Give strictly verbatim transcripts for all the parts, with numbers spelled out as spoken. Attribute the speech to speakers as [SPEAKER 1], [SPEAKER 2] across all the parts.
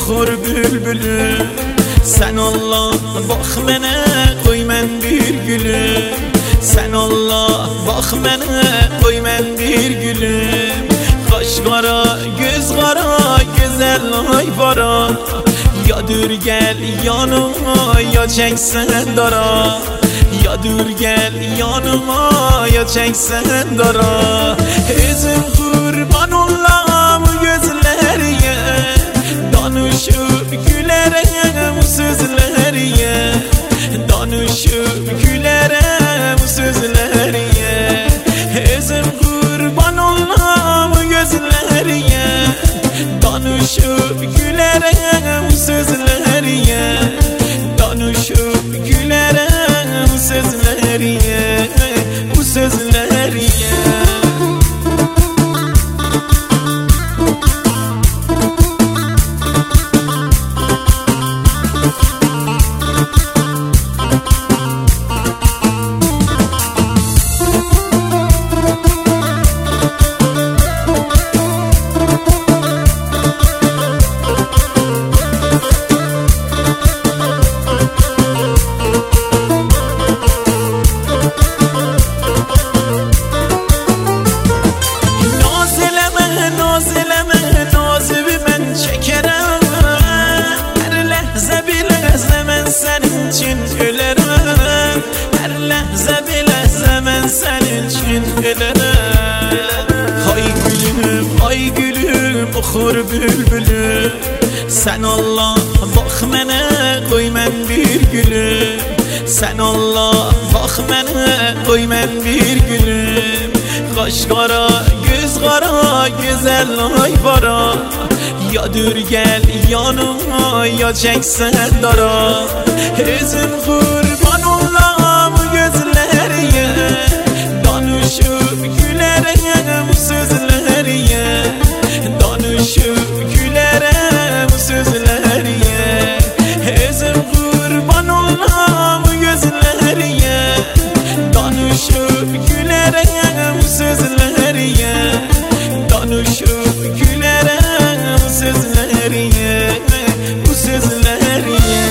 [SPEAKER 1] oxur bülbülüm. Sen Allah bax mənə, qoy mən bir gülüm. Sen Allah bax mənə, qoy mən bir gülüm. Qaş qara, göz qara, gözəl ayvara. Ya dur gel yanıma, ya çeksen dara. Ya dur gel yanıma, ya çeksen dara. Özüm kurban olam gözlerine, danışıp gülerem sözlerine. Danışıp gülerem sözlerine. Özüm kurban olam gözlerine, danışıp gülerem sözlerine. Danışıp gülerem sözlerine, bu sözlerine. Hay gülüm, ay gülüm, oxur bülbülüm. Sen Allah bax mənə, qoy mən bir gülüm. Sen Allah bax mənə, qoy mən bir gülüm. Qaş qara, göz qara, gözəl ayvara. Ya dur gel yanıma, ya çəksən dara. Özüm qurban olam gözlərine, danışıp gülerem sözlerine. Danışıp gülerem sözlerine. Özüm kurban olam gözlerine, danışıp gülerem sözlerine. Danışıp gülerem sözlerine, bu sözlerine.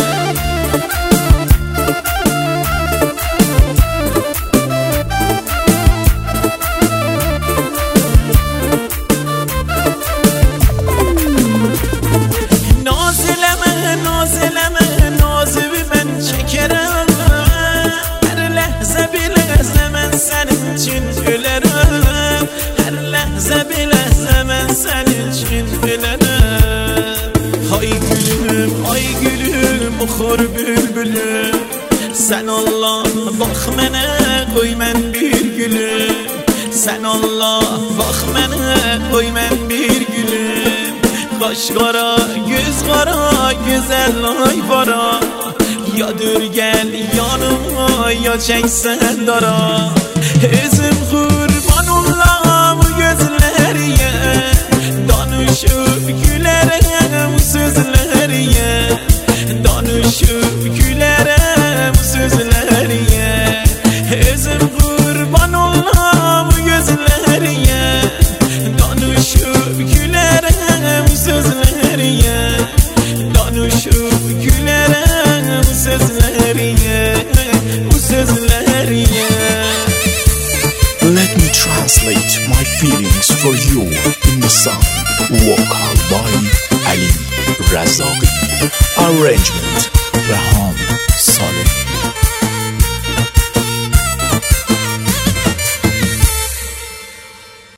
[SPEAKER 1] Hay gülüm, ay gülüm, oxur bülbülüm. Sen Allah bax mənə, qoy mən bir gülüm. Sen Allah bax mənə, qoy mən bir gülüm. Qaş qara, göz qara, gözəl ayvara. Ya dur gel yanıma, ya çəksən dara. Özüm qurban olam gözlərine, danışıp gülerem sözlerine. Danışıp gülerem sözlerine. Özüm kurban olam gözlerine, danışıp gülerem sözlerine. Danışıp gülerem sözlerine, bu sözlerine.
[SPEAKER 2] Let me translate my feelings for you in the song Vokal by Ali Razaki. Arrangement Raham.